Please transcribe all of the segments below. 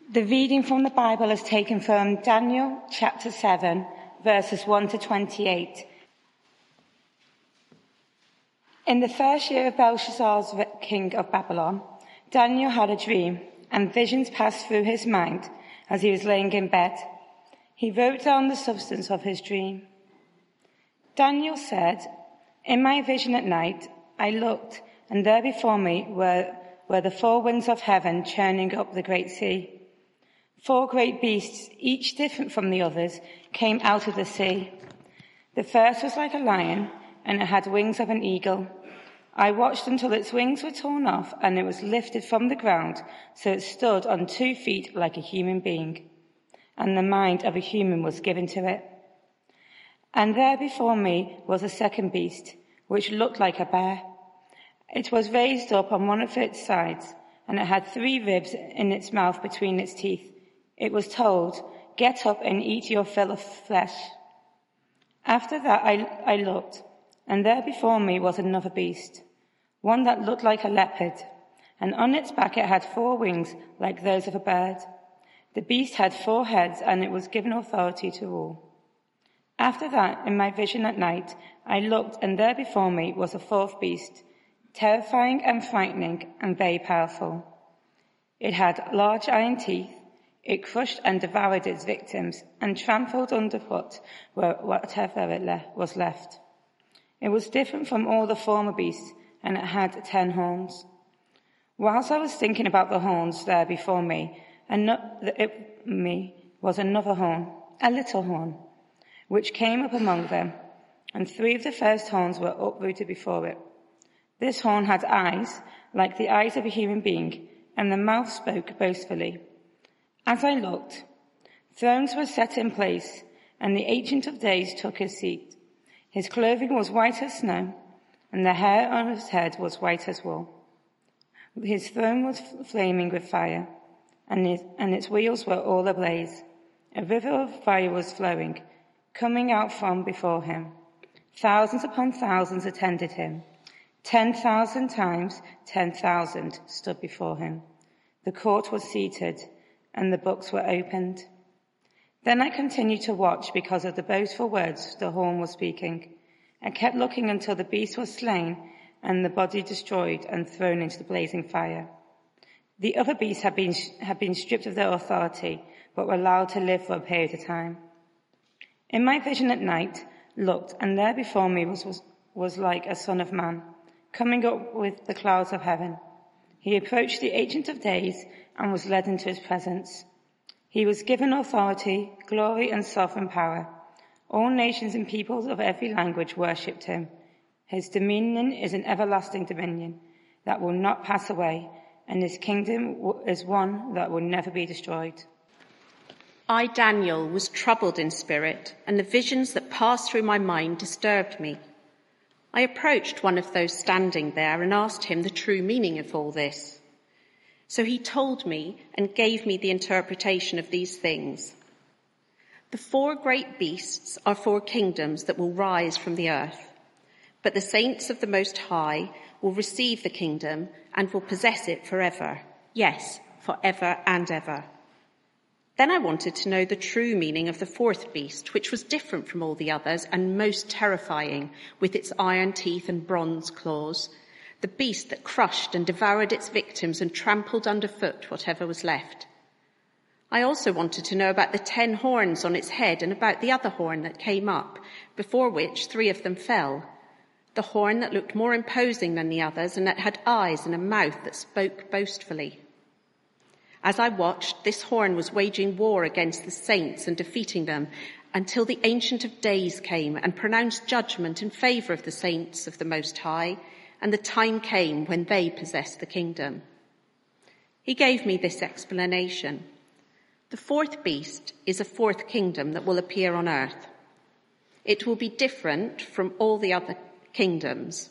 The reading from the Bible is taken from Daniel chapter 7, verses 1 to 28. In the first year of Belshazzar, king of Babylon, Daniel had a dream, and visions passed through his mind as he was laying in bed. He wrote down the substance of his dream. Daniel said, "In my vision at night, I looked, and there before me were the four winds of heaven churning up the great sea. 4 great beasts, each different from the others, came out of the sea. The first was like a lion, and it had wings of an eagle. I watched until its wings were torn off, and it was lifted from the ground, so it stood on 2 feet like a human being, and the mind of a human was given to it. And there before me was a second beast, which looked like a bear. It was raised up on one of its sides, and it had 3 ribs in its mouth between its teeth. It was told, 'Get up and eat your fill of flesh.' After that I looked, and there before me was another beast, one that looked like a leopard, and on its back it had 4 wings like those of a bird. The beast had 4 heads, and it was given authority to rule. After that, in my vision at night, I looked, and there before me was a 4th beast, terrifying and frightening and very powerful. It had large iron teeth. It crushed and devoured its victims and trampled underfoot whatever was left. It was different from all the former beasts, and it had 10 horns. Whilst I was thinking about the horns there before me, was another horn, a little horn, which came up among them, and 3 of the first horns were uprooted before it. This horn had eyes like the eyes of a human being, and the mouth spoke boastfully. As I looked, thrones were set in place, and the Ancient of Days took his seat. His clothing was white as snow, and the hair on his head was white as wool. His throne was flaming with fire, and its wheels were all ablaze. A river of fire was flowing, coming out from before him. Thousands upon thousands attended him. 10,000 times 10,000 stood before him. The court was seated, and the books were opened. Then I continued to watch because of the boastful words the horn was speaking. I kept looking until the beast was slain and the body destroyed and thrown into the blazing fire. The other beasts had been stripped of their authority, but were allowed to live for a period of time. In my vision at night, looked, and there before me was like a son of man, coming up with the clouds of heaven. He approached the Ancient of Days and was led into his presence. He was given authority, glory, and sovereign power. All nations and peoples of every language worshipped him. His dominion is an everlasting dominion that will not pass away, and his kingdom is one that will never be destroyed." I, Daniel, was troubled in spirit, and the visions that passed through my mind disturbed me. I approached one of those standing there and asked him the true meaning of all this. So he told me and gave me the interpretation of these things. The 4 great beasts are 4 kingdoms that will rise from the earth, but the saints of the Most High will receive the kingdom and will possess it forever. Yes, forever and ever. Then I wanted to know the true meaning of the 4th beast, which was different from all the others and most terrifying, with its iron teeth and bronze claws, the beast that crushed and devoured its victims and trampled underfoot whatever was left. I also wanted to know about the 10 horns on its head and about the other horn that came up, before which 3 of them fell, the horn that looked more imposing than the others and that had eyes and a mouth that spoke boastfully. As I watched, this horn was waging war against the saints and defeating them until the Ancient of Days came and pronounced judgment in favour of the saints of the Most High, and the time came when they possessed the kingdom. He gave me this explanation. The 4th beast is a 4th kingdom that will appear on earth. It will be different from all the other kingdoms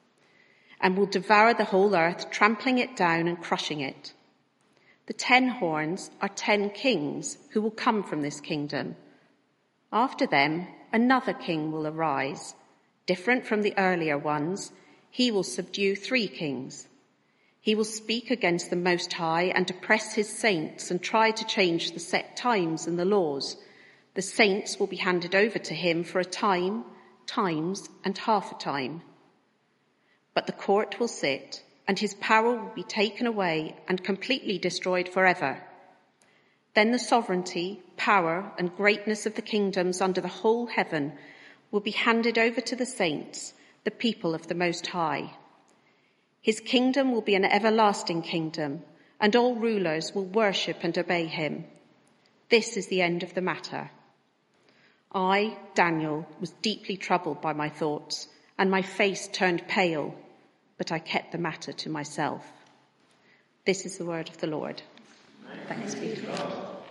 and will devour the whole earth, trampling it down and crushing it. The 10 horns are 10 kings who will come from this kingdom. After them, another king will arise, different from the earlier ones. He will subdue 3 kings. He will speak against the Most High and oppress his saints and try to change the set times and the laws. The saints will be handed over to him for a time, times, and half a time. But the court will sit, and his power will be taken away and completely destroyed forever. Then the sovereignty, power, and greatness of the kingdoms under the whole heaven will be handed over to the saints, the people of the Most High. His kingdom will be an everlasting kingdom, and all rulers will worship and obey him. This is the end of the matter. I, Daniel, was deeply troubled by my thoughts, and my face turned pale, but I kept the matter to myself. This is the word of the Lord. Thanks be to God.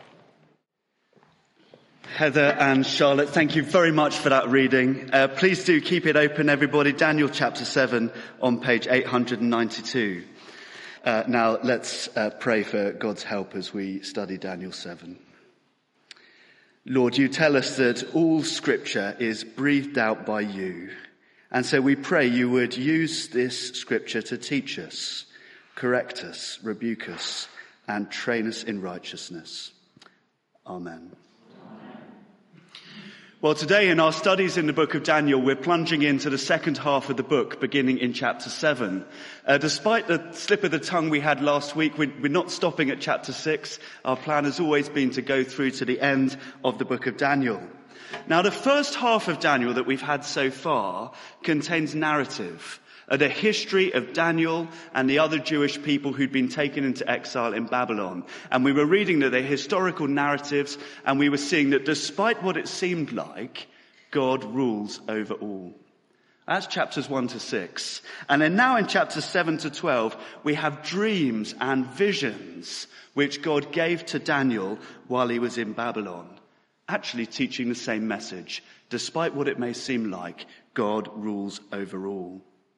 Heather and Charlotte, thank you very much for that reading. Please do keep it open, everybody. Daniel chapter 7 on page 892. Now let's pray for God's help as we study Daniel 7. Lord, you tell us that all scripture is breathed out by you. And so we pray you would use this scripture to teach us, correct us, rebuke us, and train us in righteousness. Amen. Well, today in our studies in the book of Daniel, we're plunging into the second half of the book, beginning in chapter 7. Despite the slip of the tongue we had last week, we're not stopping at chapter 6. Our plan has always been to go through to the end of the book of Daniel. Now, the first half of Daniel that we've had so far contains narrative, the history of Daniel and the other Jewish people who'd been taken into exile in Babylon. And we were reading their historical narratives, and we were seeing that despite what it seemed like, God rules over all. That's chapters 1 to 6. And then now in chapters 7 to 12, we have dreams and visions which God gave to Daniel while he was in Babylon, actually teaching the same message. Despite what it may seem like, God rules over all.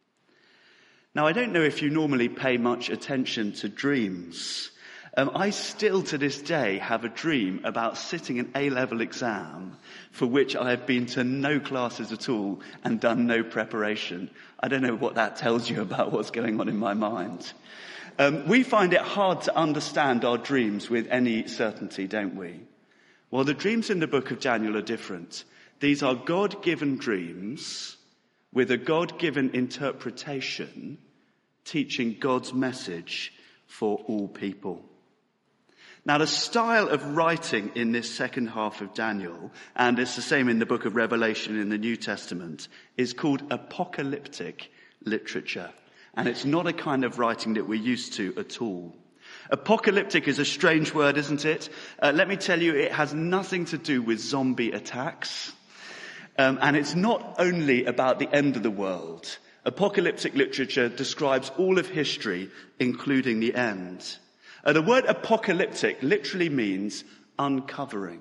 Now, I don't know if you normally pay much attention to dreams. I still, to this day, have a dream about sitting an A-level exam for which I have been to no classes at all and done no preparation. I don't know what that tells you about what's going on in my mind. We find it hard to understand our dreams with any certainty, don't we? Well, the dreams in the book of Daniel are different. These are God-given dreams with a God-given interpretation, teaching God's message for all people. Now, the style of writing in this second half of Daniel, and it's the same in the book of Revelation in the New Testament, is called apocalyptic literature. And it's not a kind of writing that we're used to at all. Apocalyptic is a strange word, isn't it? Let me tell you, it has nothing to do with zombie attacks. And it's not only about the end of the world. Apocalyptic literature describes all of history, including the end. The word apocalyptic literally means uncovering.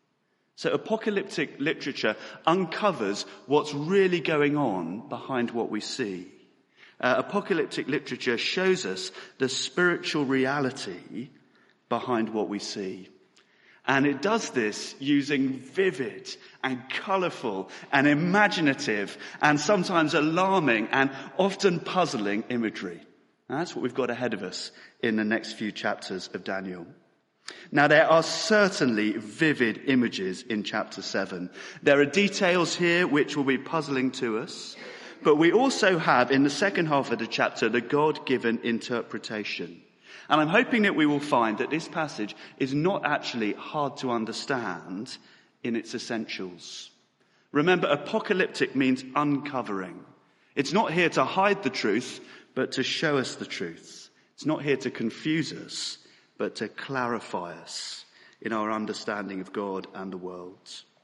So apocalyptic literature uncovers what's really going on behind what we see. Apocalyptic literature shows us the spiritual reality behind what we see. And it does this using vivid and colourful and imaginative and sometimes alarming and often puzzling imagery. And that's what we've got ahead of us in the next few chapters of Daniel. Now, there are certainly vivid images in chapter 7. There are details here which will be puzzling to us. But we also have, in the second half of the chapter, the God-given interpretation. And I'm hoping that we will find that this passage is not actually hard to understand in its essentials. Remember, apocalyptic means uncovering. It's not here to hide the truth, but to show us the truth. It's not here to confuse us, but to clarify us in our understanding of God and the world.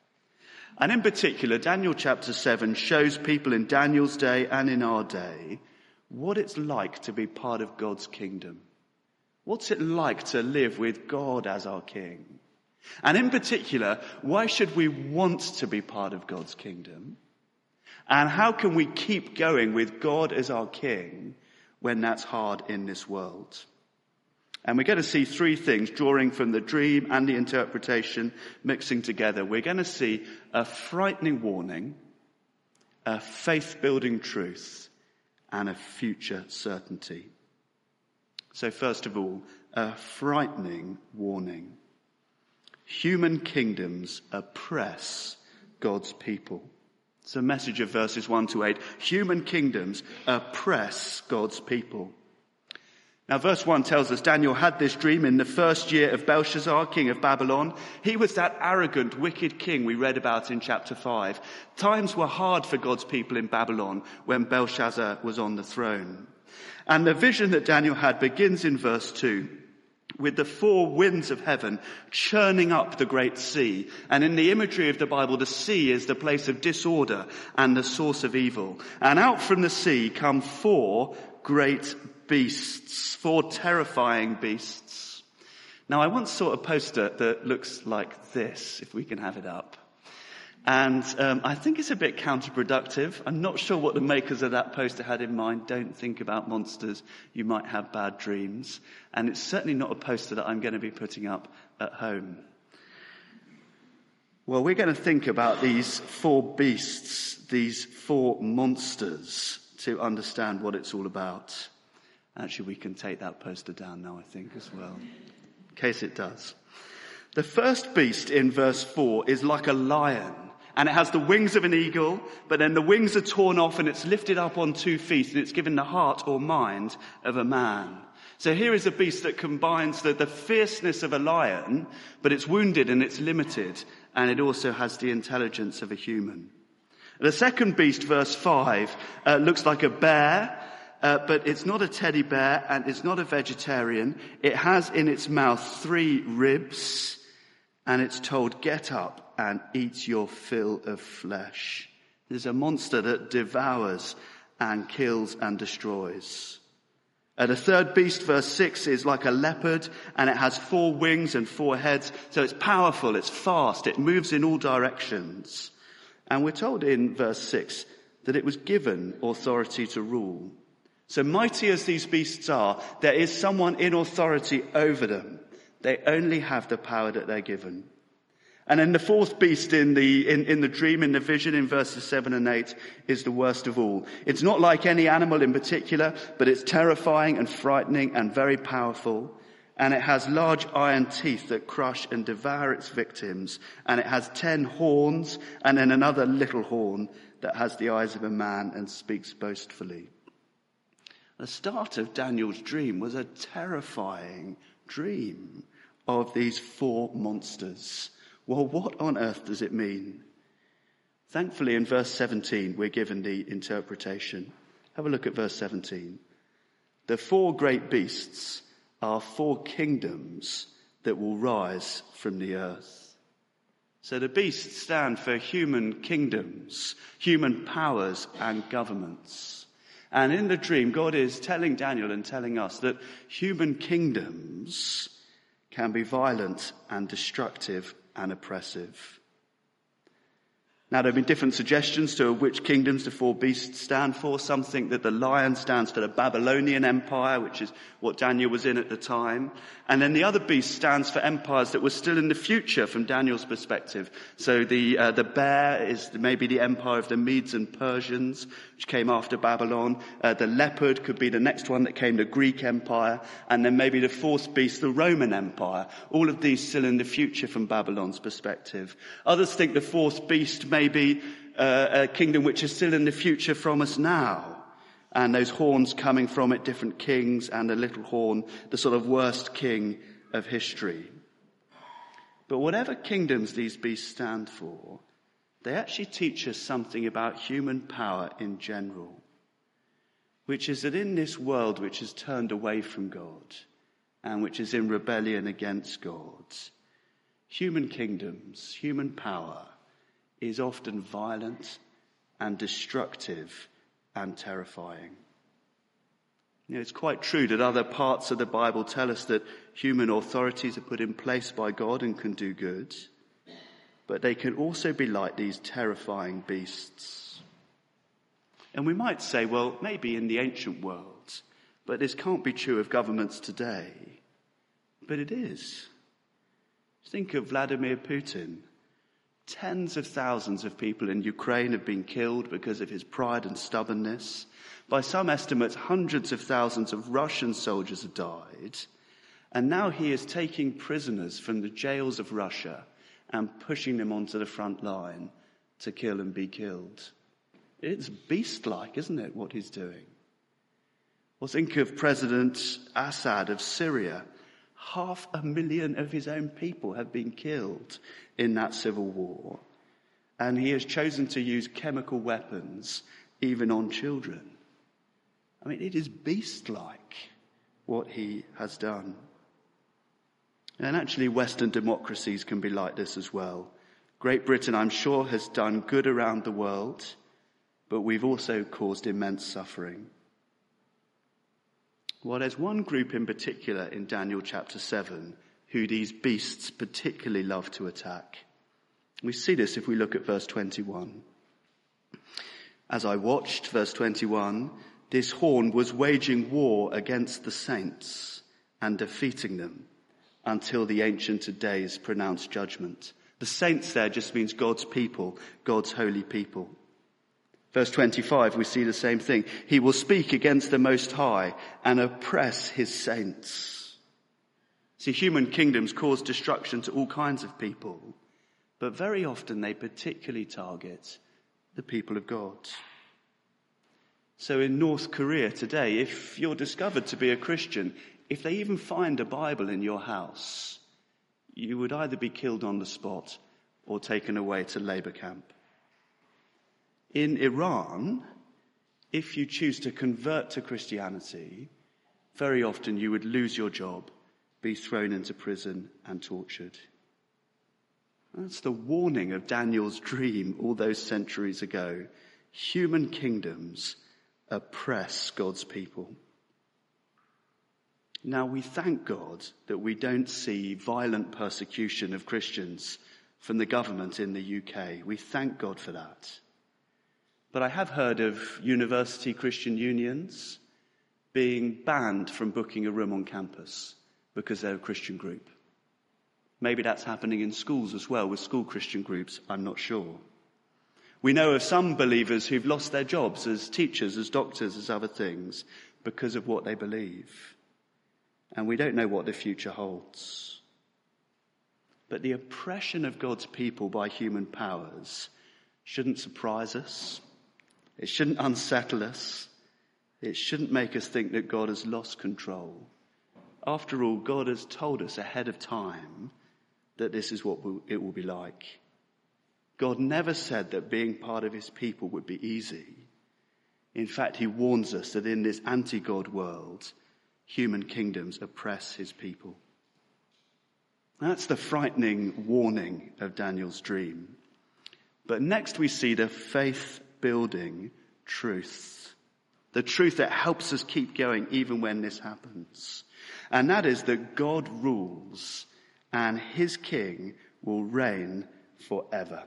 And in particular, Daniel chapter 7 shows people in Daniel's day and in our day what it's like to be part of God's kingdom. What's it like to live with God as our king? And in particular, why should we want to be part of God's kingdom? And how can we keep going with God as our king when that's hard in this world? And we're going to see three things, drawing from the dream and the interpretation, mixing together. We're going to see a frightening warning, a faith-building truth, and a future certainty. So first of all, a frightening warning. Human kingdoms oppress God's people. It's the message of verses 1 to 8. Human kingdoms oppress God's people. Now, verse 1 tells us Daniel had this dream in the first year of Belshazzar, king of Babylon. He was that arrogant, wicked king we read about in chapter 5. Times were hard for God's people in Babylon when Belshazzar was on the throne. And the vision that Daniel had begins in verse 2. With the four winds of heaven churning up the great sea. And in the imagery of the Bible, the sea is the place of disorder and the source of evil. And out from the sea come four great beasts, four terrifying beasts. Now, I once saw a poster that looks like this, if we can have it up. And I think it's a bit counterproductive. I'm not sure what the makers of that poster had in mind. Don't think about monsters. You might have bad dreams. And it's certainly not a poster that I'm going to be putting up at home. Well, we're going to think about these four beasts, these four monsters, to understand what it's all about. Actually, we can take that poster down now, I think, as well, in case it does. The first beast in verse 4 is like a lion. And it has the wings of an eagle, but then the wings are torn off and it's lifted up on 2 feet and it's given the heart or mind of a man. So here is a beast that combines the fierceness of a lion, but it's wounded and it's limited, and it also has the intelligence of a human. The second beast, verse 5, looks like a bear, but it's not a teddy bear and it's not a vegetarian. It has in its mouth 3 ribs, and it's told, get up and eat your fill of flesh. There's a monster that devours and kills and destroys. The third beast, verse 6, is like a leopard, and it has 4 wings and 4 heads. So it's powerful, it's fast, it moves in all directions. And we're told in verse 6 that it was given authority to rule. So mighty as these beasts are, there is someone in authority over them. They only have the power that they're given. And then the fourth beast in the dream, in the vision, in verses 7 and 8, is the worst of all. It's not like any animal in particular, but it's terrifying and frightening and very powerful. And it has large iron teeth that crush and devour its victims. And it has 10 horns and then another little horn that has the eyes of a man and speaks boastfully. The start of Daniel's dream was a terrifying dream of these 4 monsters. Well, what on earth does it mean? Thankfully, in verse 17, we're given the interpretation. Have a look at verse 17. The 4 great beasts are 4 kingdoms that will rise from the earth. So the beasts stand for human kingdoms, human powers and governments. And in the dream, God is telling Daniel and telling us that human kingdoms can be violent and destructive and oppressive. Now, there have been different suggestions to which kingdoms the 4 beasts stand for. Some think that the lion stands for the Babylonian Empire, which is what Daniel was in at the time. And then the other beast stands for empires that were still in the future from Daniel's perspective. So the bear is maybe the empire of the Medes and Persians, which came after Babylon. The leopard could be the next one that came, the Greek Empire. And then maybe the 4th beast, the Roman Empire. All of these still in the future from Babylon's perspective. Others think the 4th beast may be a kingdom which is still in the future from us now. And those horns coming from it, different kings, and a little horn, the sort of worst king of history. But whatever kingdoms these beasts stand for, they actually teach us something about human power in general, which is that in this world which is turned away from God and which is in rebellion against God, human kingdoms, human power is often violent and destructive and terrifying. You know, it's quite true that other parts of the Bible tell us that human authorities are put in place by God and can do good, but they can also be like these terrifying beasts. And we might say, well, maybe in the ancient world, but this can't be true of governments today. But it is. Think of Vladimir Putin. Tens of thousands of people in Ukraine have been killed because of his pride and stubbornness. By some estimates, hundreds of thousands of Russian soldiers have died. And now he is taking prisoners from the jails of Russia and pushing them onto the front line to kill and be killed. It's beast-like, isn't it, what he's doing? Well, think of President Assad of Syria. 500,000 of his own people have been killed in that civil war. And he has chosen to use chemical weapons even on children. I mean, it is beast-like what he has done. And actually, Western democracies can be like this as well. Great Britain, I'm sure, has done good around the world, but we've also caused immense suffering. Well, there's one group in particular in Daniel chapter 7 who these beasts particularly love to attack. We see this if we look at verse 21. As I watched, verse 21, this horn was waging war against the saints and defeating them until the Ancient of Days pronounced judgment. The saints there just means God's people, God's holy people. Verse 25, we see the same thing. He will speak against the Most High and oppress his saints. See, human kingdoms cause destruction to all kinds of people, but very often they particularly target the people of God. So in North Korea today, if you're discovered to be a Christian, if they even find a Bible in your house, you would either be killed on the spot or taken away to labor camp. In Iran, if you choose to convert to Christianity, very often you would lose your job, be thrown into prison and tortured. That's the warning of Daniel's dream all those centuries ago. Human kingdoms oppress God's people. Now, we thank God that we don't see violent persecution of Christians from the government in the UK. We thank God for that. But I have heard of university Christian unions being banned from booking a room on campus because they're a Christian group. Maybe that's happening in schools as well, with school Christian groups, I'm not sure. We know of some believers who've lost their jobs as teachers, as doctors, as other things, because of what they believe. And we don't know what the future holds. But the oppression of God's people by human powers shouldn't surprise us. It shouldn't unsettle us. It shouldn't make us think that God has lost control. After all, God has told us ahead of time that this is what it will be like. God never said that being part of his people would be easy. In fact, he warns us that in this anti-God world, human kingdoms oppress his people. That's the frightening warning of Daniel's dream. But next we see the faith-building truth. The truth that helps us keep going even when this happens. And that is that God rules and his king will reign forever.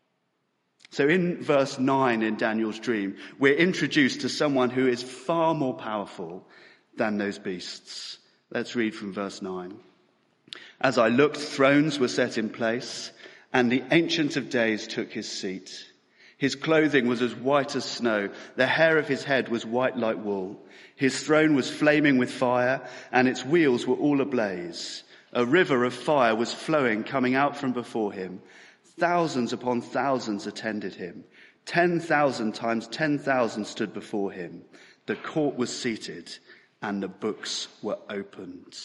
So in verse 9 in Daniel's dream, we're introduced to someone who is far more powerful than those beasts. Let's read from verse 9. As I looked, thrones were set in place, and the Ancient of Days took his seat. His clothing was as white as snow. The hair of his head was white like wool. His throne was flaming with fire, and its wheels were all ablaze. A river of fire was flowing, coming out from before him. Thousands upon thousands attended him. 10,000 times 10,000 stood before him. The court was seated, and the books were opened.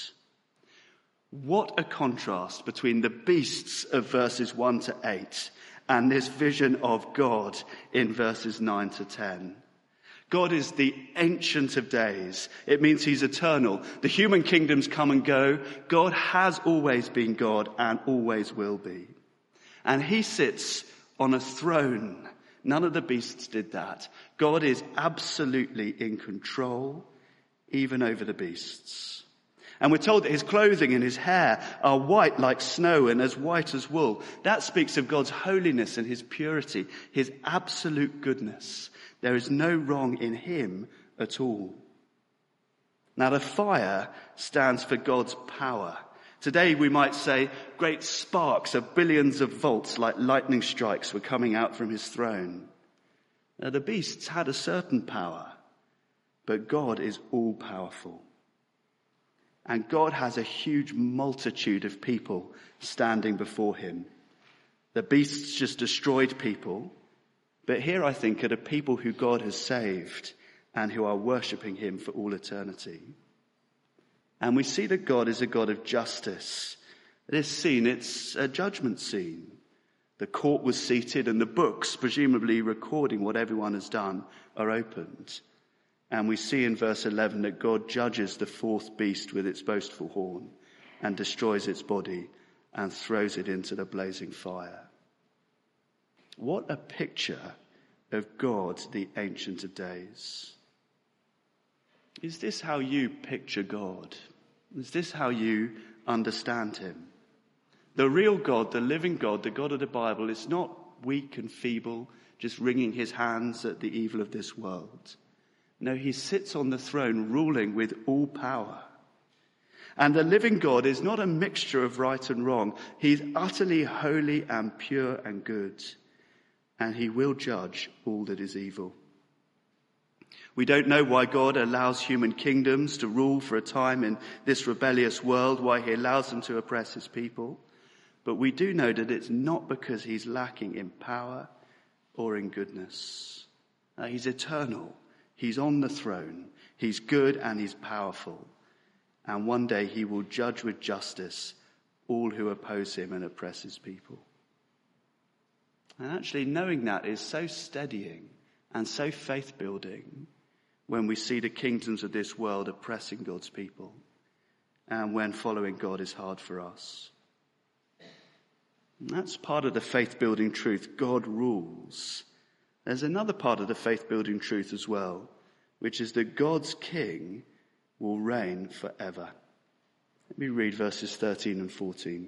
What a contrast between the beasts of verses 1 to 8 and this vision of God in verses 9 to 10. God is the Ancient of Days. It means he's eternal. The human kingdoms come and go. God has always been God and always will be. And he sits on a throne. None of the beasts did that. God is absolutely in control, even over the beasts. And we're told that his clothing and his hair are white like snow and as white as wool. That speaks of God's holiness and his purity, his absolute goodness. There is no wrong in him at all. Now the fire stands for God's power. Today we might say great sparks of billions of volts like lightning strikes were coming out from his throne. Now, the beasts had a certain power, but God is all-powerful. And God has a huge multitude of people standing before him. The beasts just destroyed people, but here I think are the people who God has saved and who are worshipping him for all eternity. And we see that God is a God of justice. This scene, it's a judgment scene. The court was seated and the books, presumably recording what everyone has done, are opened. And we see in verse 11 that God judges the fourth beast with its boastful horn and destroys its body and throws it into the blazing fire. What a picture of God, the Ancient of Days. Is this how you picture God? Is this how you understand him? The real God, the living God, the God of the Bible, is not weak and feeble, just wringing his hands at the evil of this world. No, he sits on the throne ruling with all power. And the living God is not a mixture of right and wrong. He's utterly holy and pure and good. And he will judge all that is evil. We don't know why God allows human kingdoms to rule for a time in this rebellious world, why he allows them to oppress his people. But we do know that it's not because he's lacking in power or in goodness. He's eternal. He's on the throne. He's good and he's powerful. And one day he will judge with justice all who oppose him and oppress his people. And actually knowing that is so steadying and so faith-building when we see the kingdoms of this world oppressing God's people and when following God is hard for us. And that's part of the faith-building truth. God rules. There's another part of the faith-building truth as well, which is that God's king will reign forever. Let me read verses 13 and 14.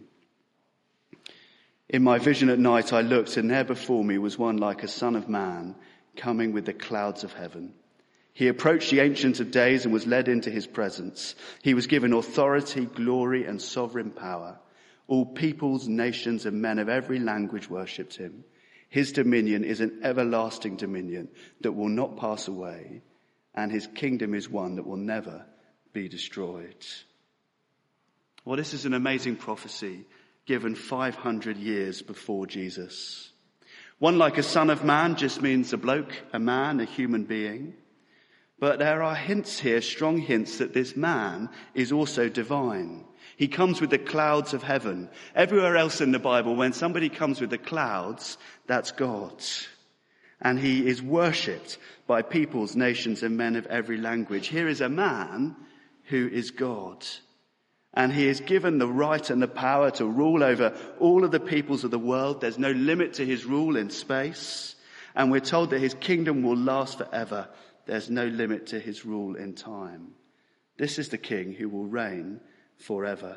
In my vision at night I looked, and there before me was one like a son of man coming with the clouds of heaven. He approached the Ancient of Days and was led into his presence. He was given authority, glory, and sovereign power. All peoples, nations, and men of every language worshipped him. His dominion is an everlasting dominion that will not pass away, and his kingdom is one that will never be destroyed. Well, this is an amazing prophecy given 500 years before Jesus. One like a son of man just means a bloke, a man, a human being. But there are hints here, strong hints, that this man is also divine. He comes with the clouds of heaven. Everywhere else in the Bible, when somebody comes with the clouds, that's God. And he is worshipped by peoples, nations, and men of every language. Here is a man who is God. And he is given the right and the power to rule over all of the peoples of the world. There's no limit to his rule in space. And we're told that his kingdom will last forever. There's no limit to his rule in time. This is the king who will reign forever.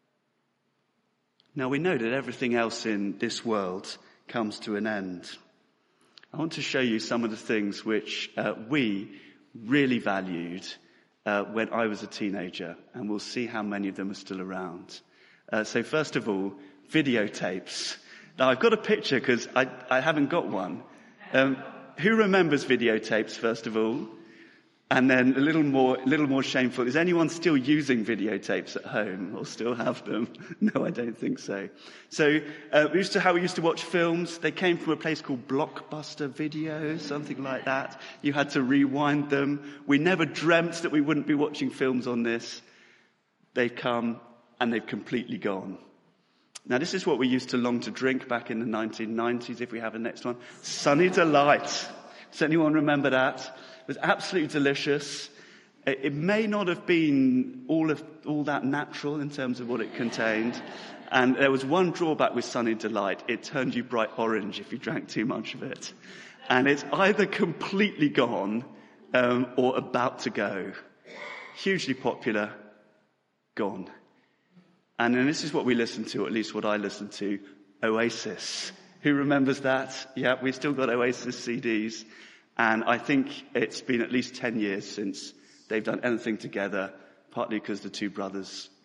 Now we know that everything else in this world comes to an end. I want to show you some of the things which we really valued when I was a teenager, and we'll see how many of them are still around. So first of all, videotapes. Now I've got a picture because I haven't got one. Who remembers videotapes, first of all? And then a little more shameful. Is anyone still using videotapes at home or still have them? No, I don't think so. So how we used to watch films. They came from a place called Blockbuster Video, something like that. You had to rewind them. We never dreamt that we wouldn't be watching films on this. They've come and they've completely gone. Now, this is what we used to long to drink back in the 1990s, if we have a next one. Sunny Delight. Does anyone remember that? It was absolutely delicious. It may not have been all that natural in terms of what it contained. And there was one drawback with Sunny Delight. It turned you bright orange if you drank too much of it. And it's either completely gone or about to go. Hugely popular, gone. And then this is what we listened to, or at least what I listened to, Oasis. Who remembers that? Yeah, we've still got Oasis CDs. And I think it's been at least 10 years since they've done anything together, partly because the two brothers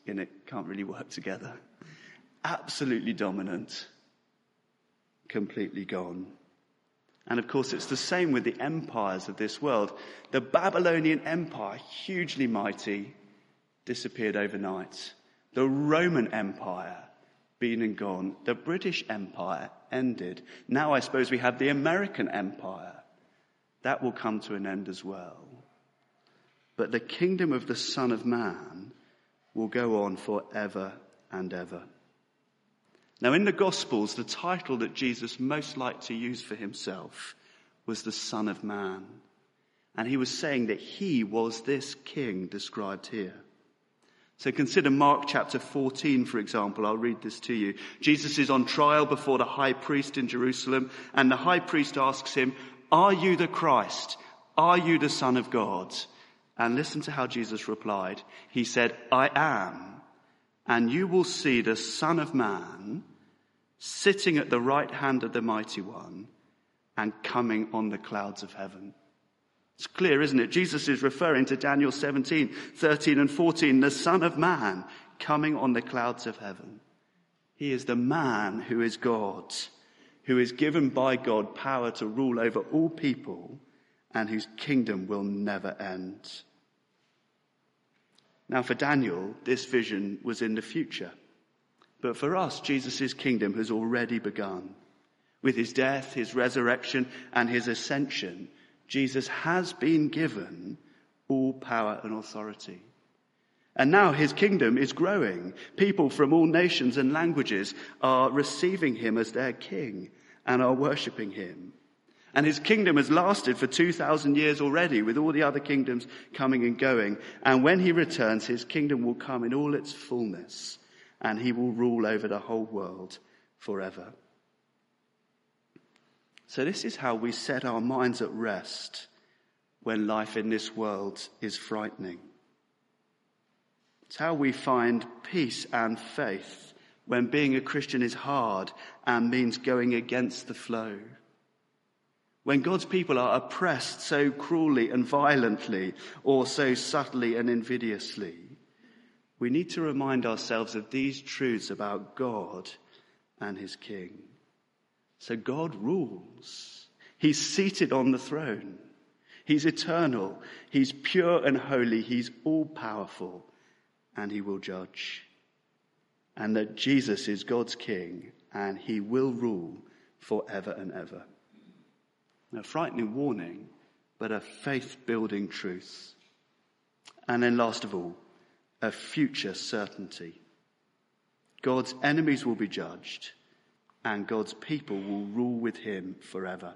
in it can't really work together. Absolutely dominant, completely gone. And of course, it's the same with the empires of this world. The Babylonian Empire, hugely mighty, disappeared overnight. The Roman Empire, been and gone. The British Empire ended. Now I suppose we have the American Empire. That will come to an end as well. But the kingdom of the Son of Man will go on forever and ever. Now in the Gospels, the title that Jesus most liked to use for himself was the Son of Man. And he was saying that he was this king described here. So consider Mark chapter 14, for example. I'll read this to you. Jesus is on trial before the high priest in Jerusalem, and the high priest asks him, "Are you the Christ? Are you the Son of God?" And listen to how Jesus replied. He said, "I am, and you will see the Son of Man sitting at the right hand of the Mighty One and coming on the clouds of heaven." It's clear, isn't it? Jesus is referring to Daniel 17, 13 and 14, the Son of Man coming on the clouds of heaven. He is the man who is God, who is given by God power to rule over all people and whose kingdom will never end. Now for Daniel, this vision was in the future. But for us, Jesus' kingdom has already begun. With his death, his resurrection, and his ascension, Jesus has been given all power and authority. And now his kingdom is growing. People from all nations and languages are receiving him as their king and are worshipping him. And his kingdom has lasted for 2,000 years already, with all the other kingdoms coming and going. And when he returns, his kingdom will come in all its fullness, and he will rule over the whole world forever. So this is how we set our minds at rest when life in this world is frightening. It's how we find peace and faith when being a Christian is hard and means going against the flow. When God's people are oppressed so cruelly and violently, or so subtly and invidiously, we need to remind ourselves of these truths about God and his King. So God rules. He's seated on the throne. He's eternal. He's pure and holy. He's all-powerful, and he will judge. And that Jesus is God's King, and he will rule forever and ever. A frightening warning, but a faith-building truth. And then last of all, a future certainty. God's enemies will be judged, and God's people will rule with him forever.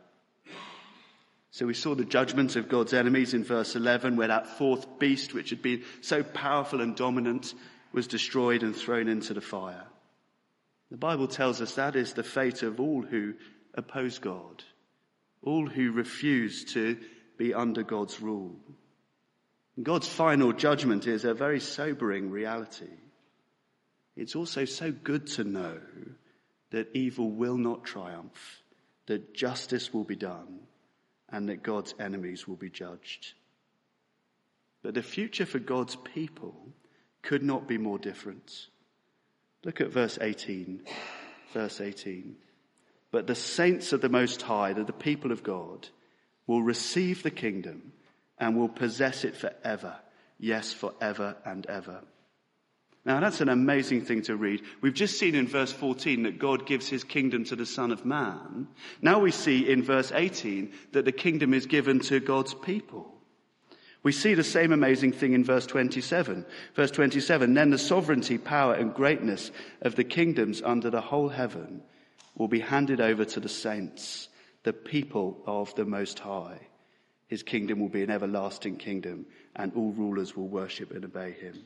So we saw the judgment of God's enemies in verse 11, where that fourth beast, which had been so powerful and dominant, was destroyed and thrown into the fire. The Bible tells us that is the fate of all who oppose God, all who refuse to be under God's rule. God's final judgment is a very sobering reality. It's also so good to know that evil will not triumph, that justice will be done, and that God's enemies will be judged. But the future for God's people could not be more different. Look at verse 18. Verse 18. But the saints of the Most High, the people of God, will receive the kingdom and will possess it forever. Yes, forever and ever. Now that's an amazing thing to read. We've just seen in verse 14 that God gives his kingdom to the Son of Man. Now we see in verse 18 that the kingdom is given to God's people. We see the same amazing thing in verse 27. Verse 27, then the sovereignty, power and greatness of the kingdoms under the whole heaven will be handed over to the saints, the people of the Most High. His kingdom will be an everlasting kingdom, and all rulers will worship and obey him.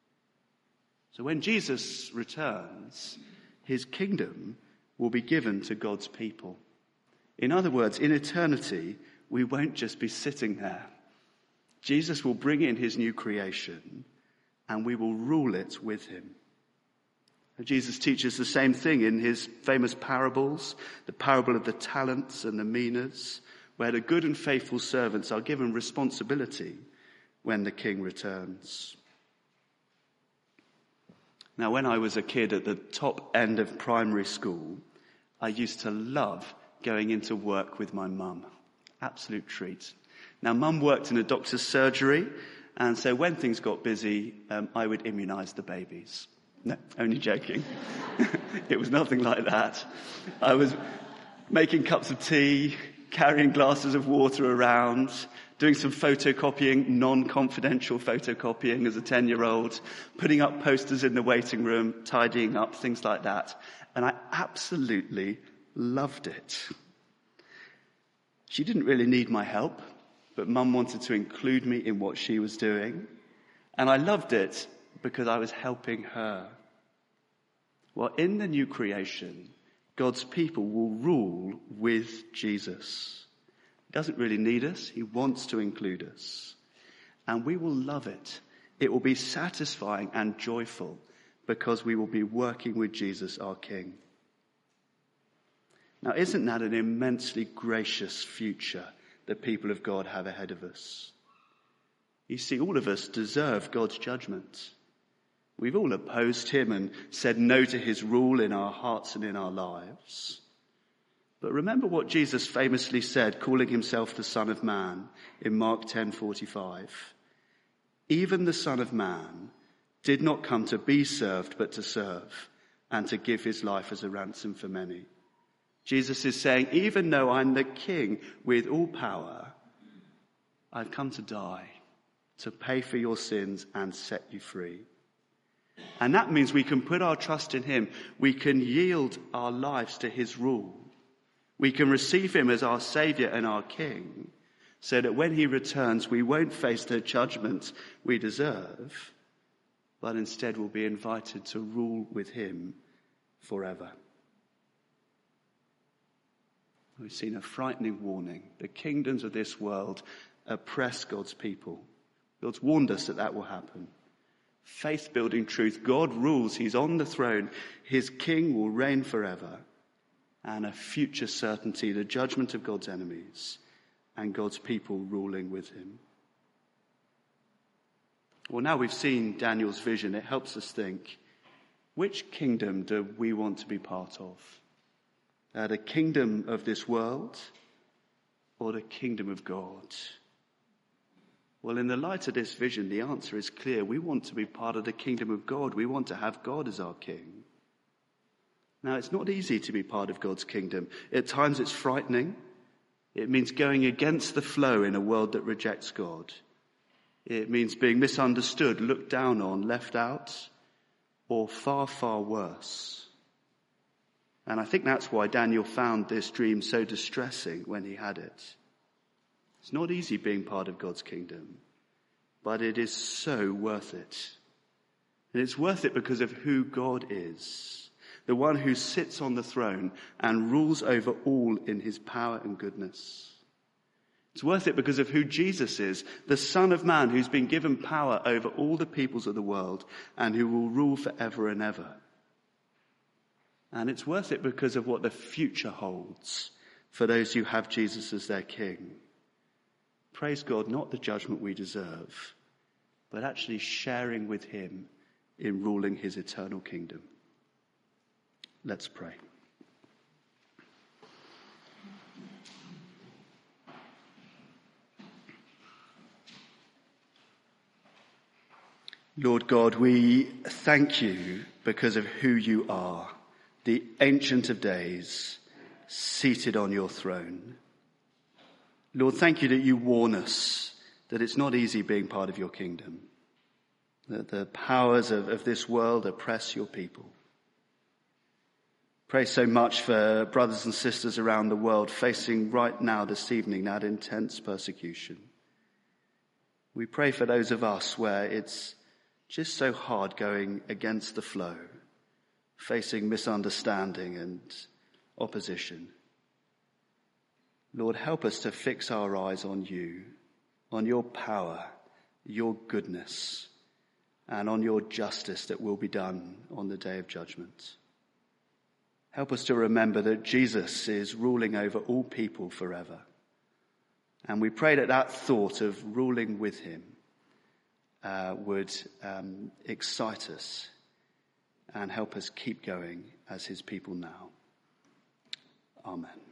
So when Jesus returns, his kingdom will be given to God's people. In other words, in eternity, we won't just be sitting there. Jesus will bring in his new creation, and we will rule it with him. Jesus teaches the same thing in his famous parables, the parable of the talents and the minas, where the good and faithful servants are given responsibility when the king returns. Now, when I was a kid at the top end of primary school, I used to love going into work with my mum. Absolute treat. Now, Mum worked in a doctor's surgery, and so when things got busy, I would immunise the babies. No, only joking. It was nothing like that. I was making cups of tea, carrying glasses of water around, doing some photocopying, non-confidential photocopying as a 10-year-old, putting up posters in the waiting room, tidying up, things like that. And I absolutely loved it. She didn't really need my help, but Mum wanted to include me in what she was doing. And I loved it because I was helping her. Well, in the new creation, God's people will rule with Jesus. He doesn't really need us. He wants to include us. And we will love it. It will be satisfying and joyful because we will be working with Jesus, our King. Now, isn't that an immensely gracious future the people of God have ahead of us? You see, all of us deserve God's judgment. We've all opposed him and said no to his rule in our hearts and in our lives. But remember what Jesus famously said, calling himself the Son of Man in Mark 10:45. Even the Son of Man did not come to be served, but to serve and to give his life as a ransom for many. Jesus is saying, even though I'm the King with all power, I've come to die, to pay for your sins and set you free. And that means we can put our trust in him. We can yield our lives to his rule. We can receive him as our Saviour and our King, so that when he returns, we won't face the judgment we deserve, but instead will be invited to rule with him forever. We've seen a frightening warning. The kingdoms of this world oppress God's people. God's warned us that will happen. Faith-building truth. God rules. He's on the throne. His king will reign forever. And a future certainty, the judgment of God's enemies and God's people ruling with him. Well, now we've seen Daniel's vision. It helps us think, which kingdom do we want to be part of? The kingdom of this world or the kingdom of God? Well, in the light of this vision, the answer is clear. We want to be part of the kingdom of God. We want to have God as our king. Now, it's not easy to be part of God's kingdom. At times it's frightening. It means going against the flow in a world that rejects God. It means being misunderstood, looked down on, left out, or far, far worse. And I think that's why Daniel found this dream so distressing when he had it. It's not easy being part of God's kingdom, but it is so worth it. And it's worth it because of who God is, the one who sits on the throne and rules over all in his power and goodness. It's worth it because of who Jesus is, the Son of Man who's been given power over all the peoples of the world and who will rule forever and ever. And it's worth it because of what the future holds for those who have Jesus as their king. Praise God, not the judgment we deserve, but actually sharing with him in ruling his eternal kingdom. Let's pray. Lord God, we thank you because of who you are, the Ancient of Days, seated on your throne. Lord, thank you that you warn us that it's not easy being part of your kingdom, that the powers of this world oppress your people. Pray so much for brothers and sisters around the world facing right now this evening that intense persecution. We pray for those of us where it's just so hard going against the flow, facing misunderstanding and opposition. Lord, help us to fix our eyes on you, on your power, your goodness, and on your justice that will be done on the day of judgment. Help us to remember that Jesus is ruling over all people forever. And we pray that that thought of ruling with him would excite us and help us keep going as his people now. Amen.